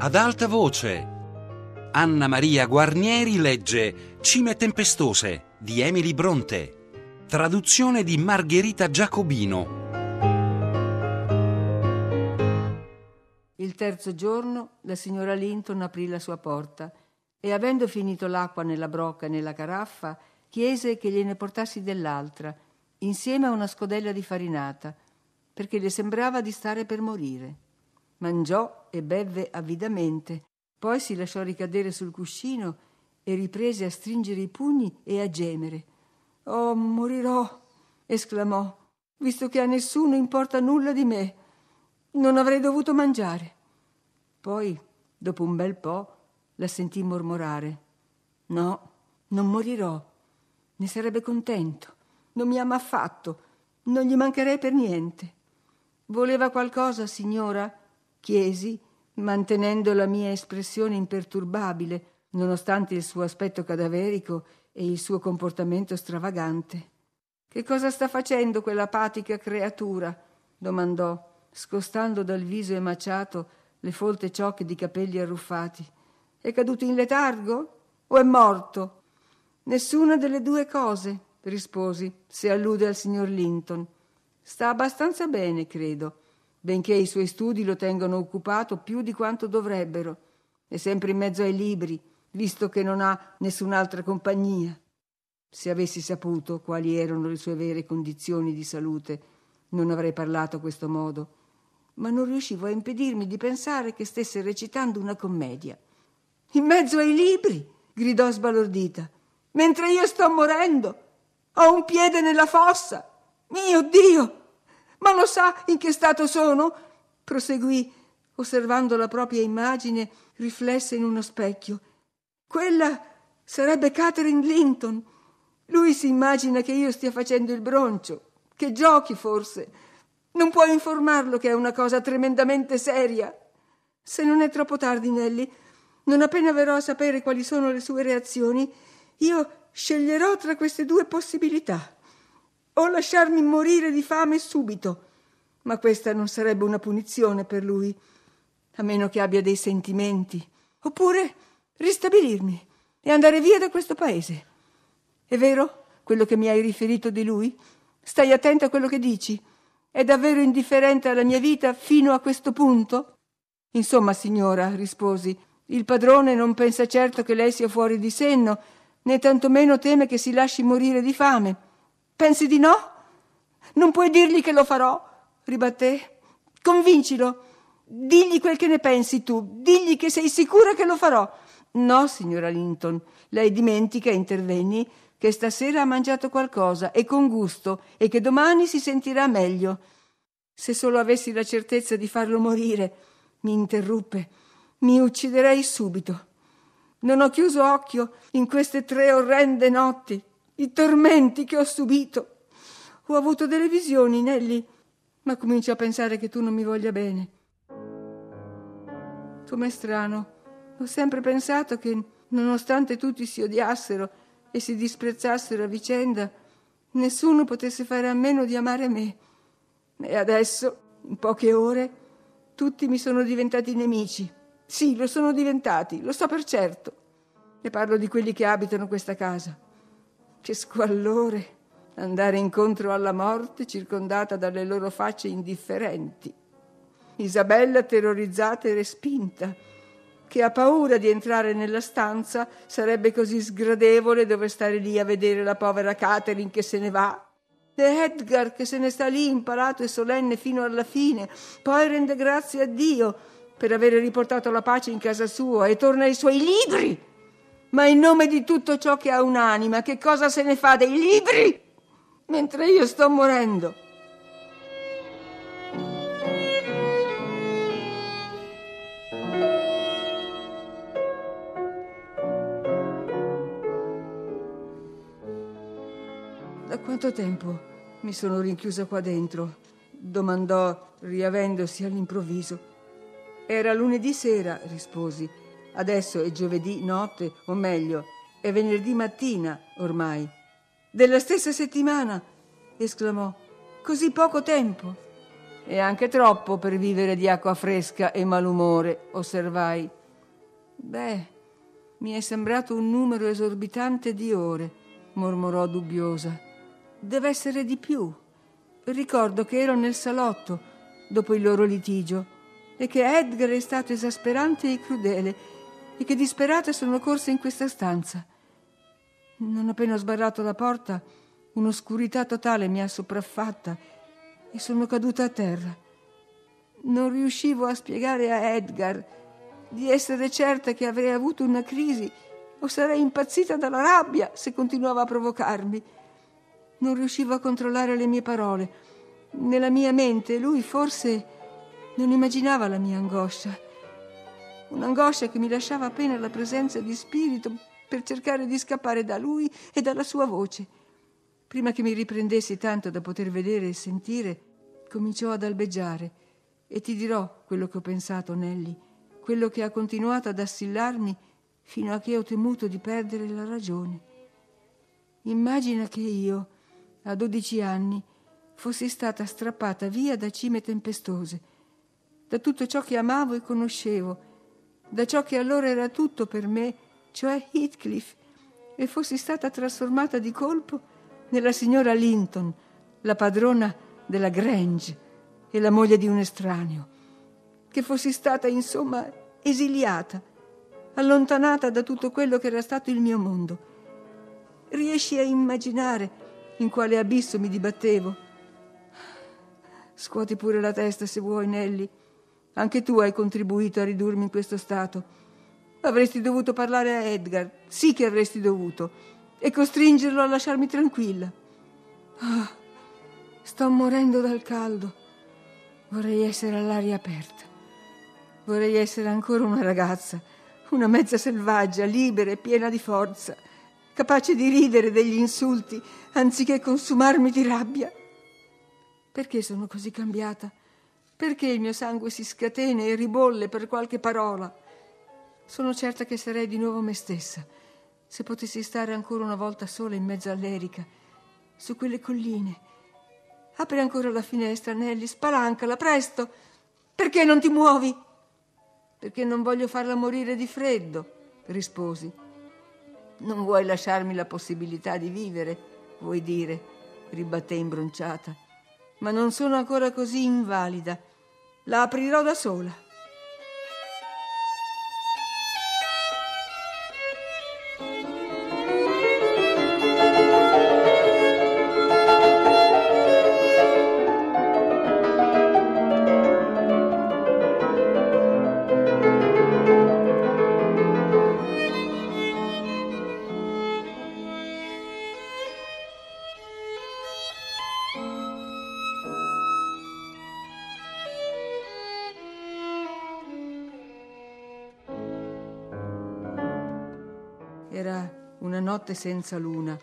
Ad alta voce. Anna Maria Guarnieri legge Cime tempestose di Emily Brontë. Traduzione di Margherita Giacobino. Il terzo giorno la signora Linton aprì la sua porta e, avendo finito l'acqua nella brocca e nella caraffa, chiese che gliene portassi dell'altra, insieme a una scodella di farinata, perché le sembrava di stare per morire. Mangiò e bevve avidamente, poi si lasciò ricadere sul cuscino e riprese a stringere i pugni e a gemere. «Oh, morirò!» esclamò, «visto che a nessuno importa nulla di me. Non avrei dovuto mangiare». Poi, dopo un bel po', la sentì mormorare: «No, non morirò. Ne sarebbe contento. Non mi ama affatto. Non gli mancherei per niente». «Voleva qualcosa, signora?» chiesi, mantenendo la mia espressione imperturbabile, nonostante il suo aspetto cadaverico e il suo comportamento stravagante. «Che cosa sta facendo quella apatica creatura?» domandò, scostando dal viso emaciato le folte ciocche di capelli arruffati. «È caduto in letargo o è morto?» «Nessuna delle due cose», risposi, «se allude al signor Linton. Sta abbastanza bene, credo, benché i suoi studi lo tengano occupato più di quanto dovrebbero. È sempre in mezzo ai libri, visto che non ha nessun'altra compagnia. Se avessi saputo quali erano le sue vere condizioni di salute, non avrei parlato a questo modo, ma non riuscivo a impedirmi di pensare che stesse recitando una commedia». «In mezzo ai libri?» gridò sbalordita. «Mentre io sto morendo? Ho un piede nella fossa! Mio Dio! Ma lo sa in che stato sono?» proseguì, osservando la propria immagine riflessa in uno specchio. «Quella sarebbe Catherine Linton. Lui si immagina che io stia facendo il broncio, che giochi forse. Non può informarlo che è una cosa tremendamente seria. Se non è troppo tardi, Nelly, non appena verrò a sapere quali sono le sue reazioni, io sceglierò tra queste due possibilità: o lasciarmi morire di fame subito, ma questa non sarebbe una punizione per lui, a meno che abbia dei sentimenti, oppure ristabilirmi e andare via da questo paese. È vero quello che mi hai riferito di lui? Stai attento a quello che dici? È davvero indifferente alla mia vita fino a questo punto?» «Insomma, signora», risposi, «il padrone non pensa certo che lei sia fuori di senno, né tantomeno teme che si lasci morire di fame». «Pensi di no? Non puoi dirgli che lo farò», ribatté. «Convincilo. Digli quel che ne pensi tu. Digli che sei sicura che lo farò». «No, signora Linton, lei dimentica», intervenni, «che stasera ha mangiato qualcosa e con gusto e che domani si sentirà meglio». «Se solo avessi la certezza di farlo morire», mi interruppe, «mi ucciderei subito. Non ho chiuso occhio in queste 3 orrende notti. I tormenti che ho subito. Ho avuto delle visioni, Nelly, ma comincio a pensare che tu non mi voglia bene. Com'è strano. Ho sempre pensato che, nonostante tutti si odiassero e si disprezzassero a vicenda, nessuno potesse fare a meno di amare me. E adesso, in poche ore, tutti mi sono diventati nemici. Sì, lo sono diventati, lo so per certo. E parlo di quelli che abitano questa casa. Che squallore andare incontro alla morte circondata dalle loro facce indifferenti. Isabella terrorizzata e respinta, che ha paura di entrare nella stanza, sarebbe così sgradevole dover stare lì a vedere la povera Catherine che se ne va. E Edgar che se ne sta lì impalato e solenne fino alla fine, poi rende grazie a Dio per avere riportato la pace in casa sua e torna ai suoi libri. Ma in nome di tutto ciò che ha un'anima, che cosa se ne fa dei libri? Mentre io sto morendo. «Da quanto tempo mi sono rinchiusa qua dentro?» domandò, riavendosi all'improvviso. «Era lunedì sera», risposi. «Adesso è giovedì notte, o meglio, è venerdì mattina ormai». «Della stessa settimana?» esclamò. «Così poco tempo?» E anche troppo per vivere di acqua fresca e malumore, osservai. Beh, mi è sembrato un numero esorbitante di ore, mormorò dubbiosa. Deve essere di più. Ricordo che ero nel salotto dopo il loro litigio e che Edgar è stato esasperante e crudele e che disperata sono corsa in questa stanza. Non appena ho sbarrato la porta, un'oscurità totale mi ha sopraffatta e sono caduta a terra. Non riuscivo a spiegare a Edgar di essere certa che avrei avuto una crisi o sarei impazzita dalla rabbia se continuava a provocarmi. Non riuscivo a controllare le mie parole. Nella mia mente lui forse non immaginava la mia angoscia. Un'angoscia che mi lasciava appena la presenza di spirito per cercare di scappare da lui e dalla sua voce. Prima che mi riprendessi tanto da poter vedere e sentire, cominciò ad albeggiare. E ti dirò quello che ho pensato, Nelly, quello che ha continuato ad assillarmi fino a che ho temuto di perdere la ragione. Immagina che io, a 12 anni, fossi stata strappata via da cime tempestose, da tutto ciò che amavo e conoscevo, da ciò che allora era tutto per me, cioè Heathcliff, e fossi stata trasformata di colpo nella signora Linton, la padrona della Grange e la moglie di un estraneo, che fossi stata, insomma, esiliata, allontanata da tutto quello che era stato il mio mondo. Riesci a immaginare in quale abisso mi dibattevo? Scuoti pure la testa se vuoi, Nelly. Anche tu hai contribuito a ridurmi in questo stato. Avresti dovuto parlare a Edgar, sì che avresti dovuto, e costringerlo a lasciarmi tranquilla. Sto morendo dal caldo. Vorrei essere all'aria aperta. Vorrei essere ancora una ragazza, una mezza selvaggia, libera e piena di forza, capace di ridere degli insulti anziché consumarmi di rabbia. Perché sono così cambiata? Perché il mio sangue si scatena e ribolle per qualche parola? Sono certa che sarei di nuovo me stessa se potessi stare ancora una volta sola in mezzo all'Erica, su quelle colline. Apri ancora la finestra, Nelly, spalancala, presto! Perché non ti muovi? Perché non voglio farla morire di freddo, risposi. Non vuoi lasciarmi la possibilità di vivere, vuoi dire, ribatté imbronciata. Ma non sono ancora così invalida. La aprirò da sola. Era una notte senza luna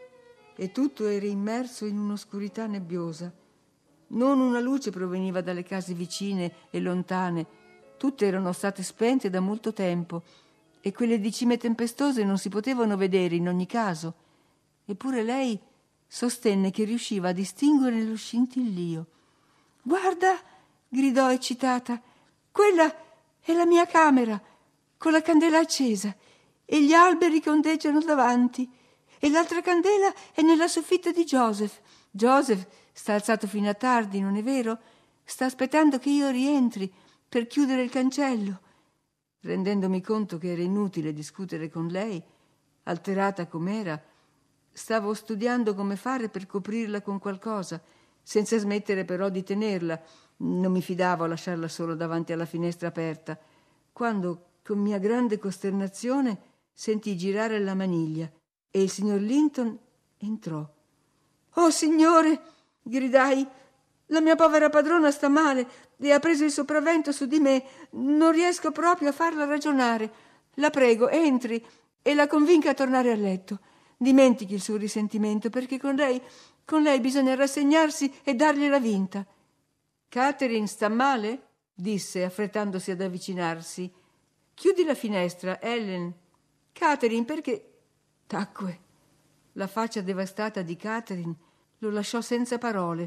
e tutto era immerso in un'oscurità nebbiosa. Non una luce proveniva dalle case vicine e lontane. Tutte erano state spente da molto tempo e quelle di cime tempestose non si potevano vedere in ogni caso. Eppure lei sostenne che riusciva a distinguere lo scintillio. «Guarda!» gridò eccitata. «Quella è la mia camera, con la candela accesa, e gli alberi che ondeggiano davanti, e l'altra candela è nella soffitta di Joseph. Joseph sta alzato fino a tardi, non è vero? Sta aspettando che io rientri per chiudere il cancello». Rendendomi conto che era inutile discutere con lei, alterata com'era, stavo studiando come fare per coprirla con qualcosa, senza smettere però di tenerla. Non mi fidavo a lasciarla solo davanti alla finestra aperta, quando, con mia grande costernazione, sentii girare la maniglia e il signor Linton entrò. «Oh, signore!» gridai. «La mia povera padrona sta male e ha preso il sopravvento su di me. Non riesco proprio a farla ragionare. La prego, entri e la convinca a tornare a letto. Dimentichi il suo risentimento, perché con lei bisogna rassegnarsi e dargliela vinta». «Catherine sta male?» disse, affrettandosi ad avvicinarsi. «Chiudi la finestra, Ellen. Catherine, perché...» Tacque. La faccia devastata di Catherine lo lasciò senza parole.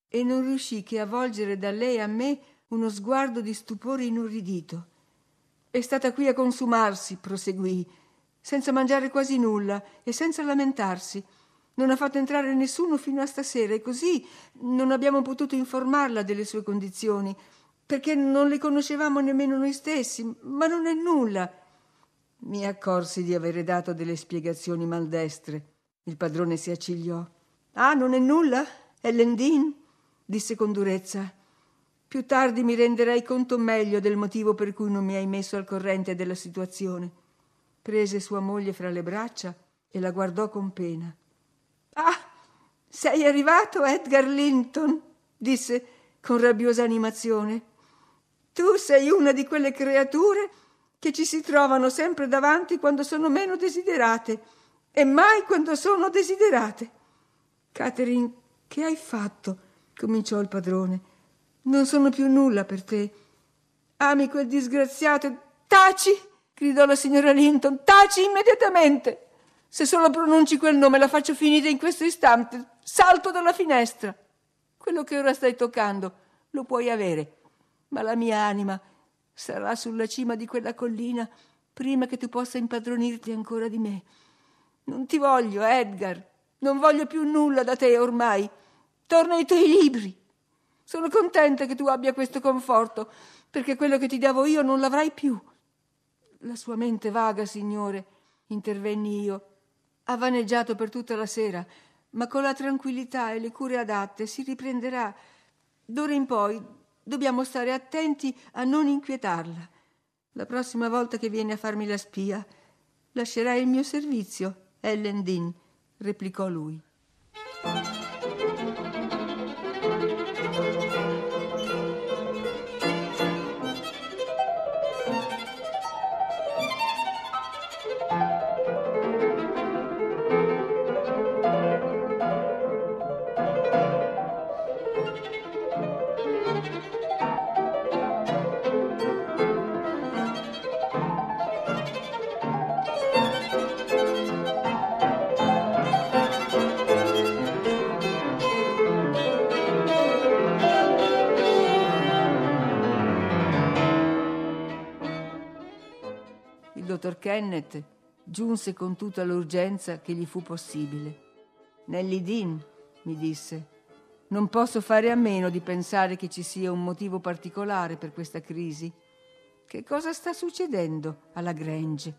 e non riuscì che a volgere da lei a me uno sguardo di stupore inorridito. È stata qui a consumarsi, proseguì, senza mangiare quasi nulla e senza lamentarsi. Non ha fatto entrare nessuno fino a stasera e così non abbiamo potuto informarla delle sue condizioni, perché non le conoscevamo nemmeno noi stessi, ma non è nulla. Mi accorsi di avere dato delle spiegazioni maldestre. Il padrone si accigliò. Ah, non è nulla? Ellen Dean? Disse con durezza. Più tardi mi renderei conto meglio del motivo per cui non mi hai messo al corrente della situazione. Prese sua moglie fra le braccia e la guardò con pena. Ah, sei arrivato, Edgar Linton, disse con rabbiosa animazione. Tu sei una di quelle creature che ci si trovano sempre davanti quando sono meno desiderate e mai quando sono desiderate. Catherine, che hai fatto? Cominciò il padrone. Non sono più nulla per te. Ami quel disgraziato. Taci! Gridò la signora Linton. Taci immediatamente! Se solo pronunci quel nome la faccio finire in questo istante. Salto dalla finestra. Quello che ora stai toccando lo puoi avere, ma la mia anima sarà sulla cima di quella collina prima che tu possa impadronirti ancora di me. Non ti voglio, Edgar. Non voglio più nulla da te ormai. Torna ai tuoi libri. Sono contenta che tu abbia questo conforto, perché quello che ti davo io non l'avrai più. La sua mente vaga, signore, intervenni io, ha vaneggiato per tutta la sera, ma con la tranquillità e le cure adatte si riprenderà. D'ora in poi dobbiamo stare attenti a non inquietarla. La prossima volta che viene a farmi la spia, lascerai il mio servizio, Ellen Dean, replicò lui. Il dottor Kenneth giunse con tutta l'urgenza che gli fu possibile. Nellie Dean, mi disse, non posso fare a meno di pensare che ci sia un motivo particolare per questa crisi. Che cosa sta succedendo alla Grange?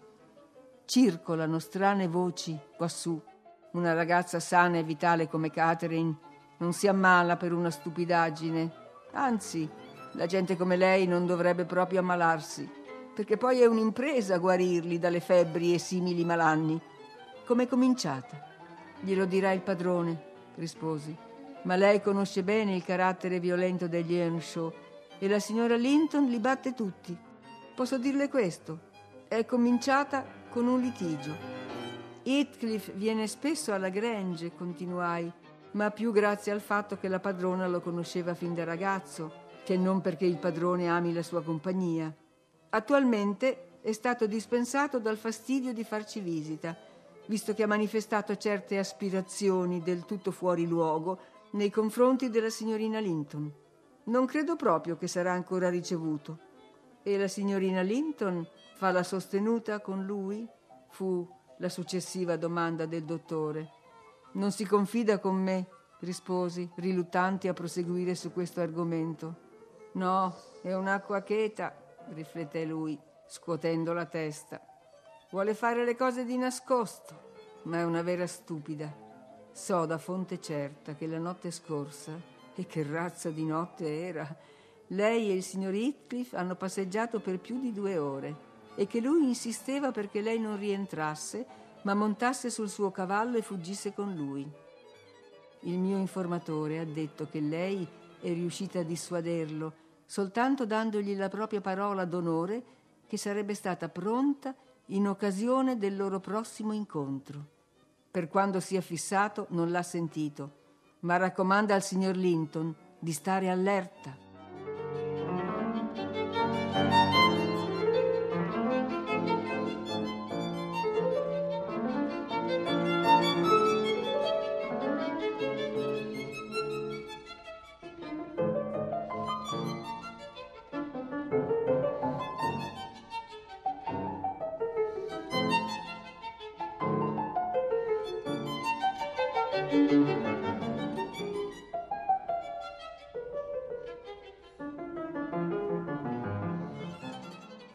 Circolano strane voci quassù. Una ragazza sana e vitale come Catherine non si ammala per una stupidaggine. Anzi, la gente come lei non dovrebbe proprio ammalarsi, perché poi è un'impresa guarirli dalle febbri e simili malanni. Com'è cominciata? Glielo dirà il padrone, risposi. Ma lei conosce bene il carattere violento degli Earnshaw e la signora Linton li batte tutti. Posso dirle questo? È cominciata con un litigio. Heathcliff viene spesso alla Grange, continuai, ma più grazie al fatto che la padrona lo conosceva fin da ragazzo, che non perché il padrone ami la sua compagnia. Attualmente è stato dispensato dal fastidio di farci visita, visto che ha manifestato certe aspirazioni del tutto fuori luogo nei confronti della signorina Linton. Non credo proprio che sarà ancora ricevuto. E la signorina Linton fa la sostenuta con lui? Fu la successiva domanda del dottore. Non si confida con me, risposi, riluttanti a proseguire su questo argomento. No, è un'acqua cheta, rifletté lui, scuotendo la testa. Vuole fare le cose di nascosto, ma è una vera stupida. So da fonte certa che la notte scorsa, e che razza di notte era, lei e il signor Heathcliff hanno passeggiato per più di 2 ore e che lui insisteva perché lei non rientrasse, ma montasse sul suo cavallo e fuggisse con lui. Il mio informatore ha detto che lei è riuscita a dissuaderlo soltanto dandogli la propria parola d'onore che sarebbe stata pronta in occasione del loro prossimo incontro. Per quando sia fissato non l'ha sentito, ma raccomanda al signor Linton di stare allerta.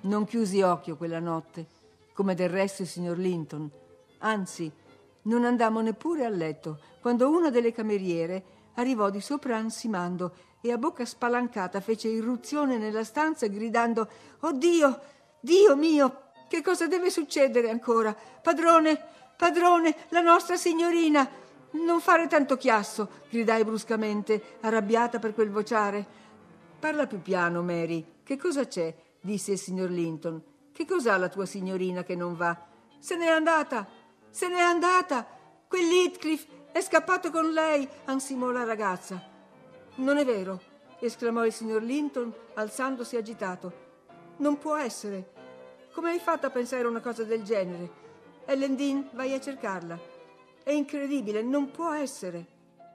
Non chiusi occhio quella notte, come del resto il signor Linton. Anzi, non andammo neppure a letto, quando una delle cameriere arrivò di sopra ansimando e a bocca spalancata fece irruzione nella stanza gridando: «Oh Dio, Dio mio, che cosa deve succedere ancora? Padrone, padrone, la nostra signorina!» «Non fare tanto chiasso», gridai bruscamente, arrabbiata per quel vociare. «Parla più piano, Mary. Che cosa c'è?» disse il signor Linton. «Che cos'ha la tua signorina che non va?» «Se n'è andata! Se n'è andata! Quell'Heathcliff è scappato con lei!» ansimò la ragazza. «Non è vero!» esclamò il signor Linton, alzandosi agitato. «Non può essere! Come hai fatto a pensare una cosa del genere? Ellen Dean, vai a cercarla. È incredibile, non può essere!»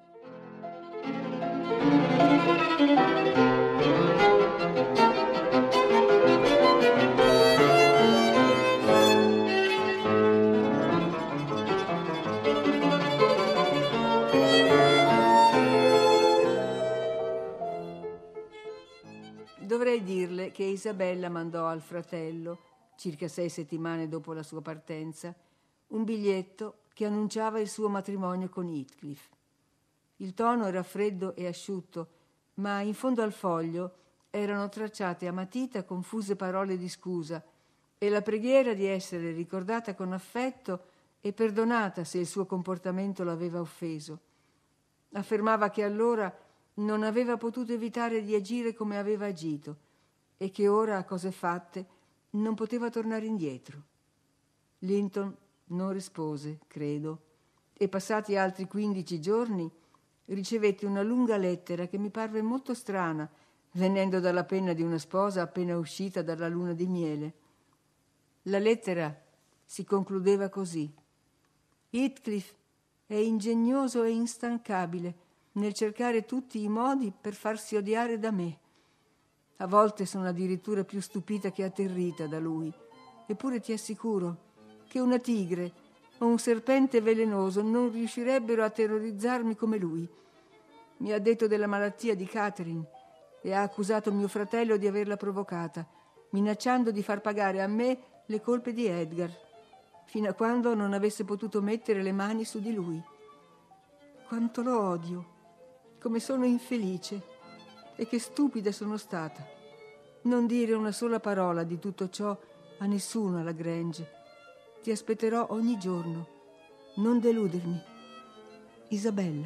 Dovrei dirle che Isabella mandò al fratello, circa 6 settimane dopo la sua partenza, un biglietto che annunciava il suo matrimonio con Heathcliff. Il tono era freddo e asciutto, ma in fondo al foglio erano tracciate a matita confuse parole di scusa e la preghiera di essere ricordata con affetto e perdonata se il suo comportamento l'aveva offeso. Affermava che allora non aveva potuto evitare di agire come aveva agito e che ora, a cose fatte, non poteva tornare indietro. Linton non rispose, credo, e passati altri 15 giorni ricevetti una lunga lettera che mi parve molto strana, venendo dalla penna di una sposa appena uscita dalla luna di miele. La lettera si concludeva così: «Heathcliff è ingegnoso e instancabile nel cercare tutti i modi per farsi odiare da me. A volte sono addirittura più stupita che atterrita da lui. Eppure ti assicuro che una tigre o un serpente velenoso non riuscirebbero a terrorizzarmi come lui. Mi ha detto della malattia di Catherine e ha accusato mio fratello di averla provocata, minacciando di far pagare a me le colpe di Edgar, fino a quando non avesse potuto mettere le mani su di lui. Quanto lo odio, come sono infelice e che stupida sono stata. Non dire una sola parola di tutto ciò a nessuno alla Grange. Ti aspetterò ogni giorno. Non deludermi. Isabella».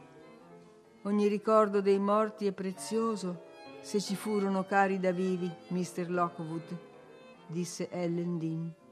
«Ogni ricordo dei morti è prezioso se ci furono cari da vivi, Mr. Lockwood», disse Ellen Dean.